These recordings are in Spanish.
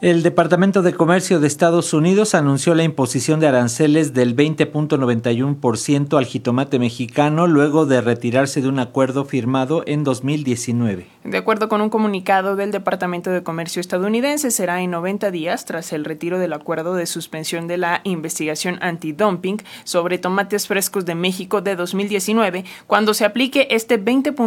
El Departamento de Comercio de Estados Unidos anunció la imposición de aranceles del 20.91% al jitomate mexicano luego de retirarse de un acuerdo firmado en 2019. De acuerdo con un comunicado del Departamento de Comercio estadounidense, será en 90 días tras el retiro del acuerdo de suspensión de la investigación antidumping sobre tomates frescos de México de 2019, cuando se aplique este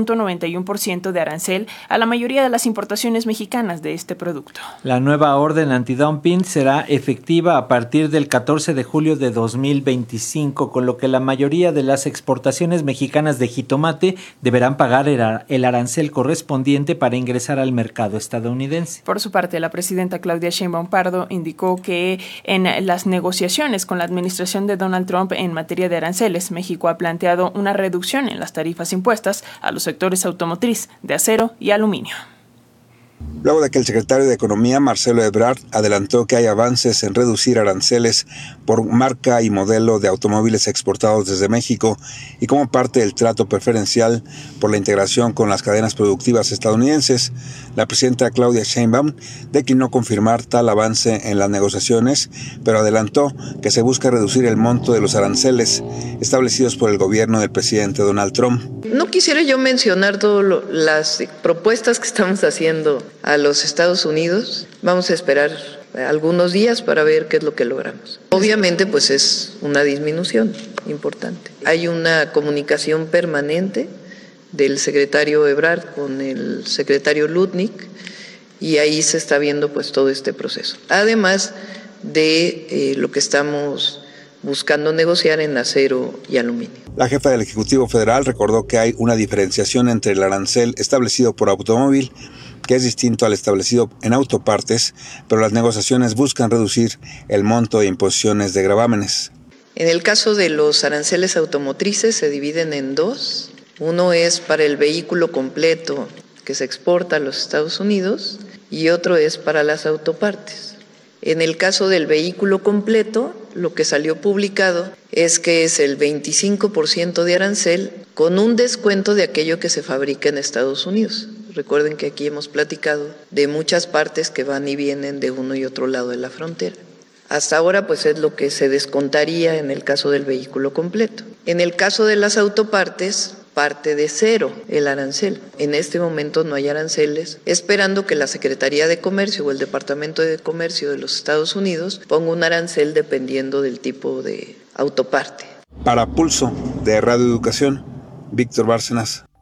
20.91% de arancel a la mayoría de las importaciones mexicanas de este producto. La nueva orden antidumping será efectiva a partir del 14 de julio de 2025, con lo que la mayoría de las exportaciones mexicanas de jitomate deberán pagar el arancel correspondiente para ingresar al mercado estadounidense. Por su parte, la presidenta Claudia Sheinbaum Pardo indicó que en las negociaciones con la administración de Donald Trump en materia de aranceles, México ha planteado una reducción en las tarifas impuestas a los sectores automotriz, de acero y aluminio. Luego de que el secretario de Economía, Marcelo Ebrard, adelantó que hay avances en reducir aranceles por marca y modelo de automóviles exportados desde México y como parte del trato preferencial por la integración con las cadenas productivas estadounidenses, la presidenta Claudia Sheinbaum declinó confirmar tal avance en las negociaciones, pero adelantó que se busca reducir el monto de los aranceles establecidos por el gobierno del presidente Donald Trump. No quisiera yo mencionar todas las propuestas que estamos haciendo a los Estados Unidos. Vamos a esperar algunos días para ver qué es lo que logramos. Obviamente, pues es una disminución importante. Hay una comunicación permanente del secretario Ebrard con el secretario Lutnick y ahí se está viendo pues todo este proceso. Además de lo que estamos buscando negociar en acero y aluminio. La jefa del Ejecutivo Federal recordó que hay una diferenciación entre el arancel establecido por automóvil, que es distinto al establecido en autopartes, pero las negociaciones buscan reducir el monto de imposiciones de gravámenes. En el caso de los aranceles automotrices se dividen en dos. Uno es para el vehículo completo que se exporta a los Estados Unidos y otro es para las autopartes. En el caso del vehículo completo, lo que salió publicado es que es el 25% de arancel con un descuento de aquello que se fabrica en Estados Unidos. Recuerden que aquí hemos platicado de muchas partes que van y vienen de uno y otro lado de la frontera. Hasta ahora pues es lo que se descontaría en el caso del vehículo completo. En el caso de las autopartes, parte de cero el arancel. En este momento no hay aranceles, esperando que la Secretaría de Comercio o el Departamento de Comercio de los Estados Unidos ponga un arancel dependiendo del tipo de autoparte. Para Pulso de Radio Educación, Víctor Bárcenas.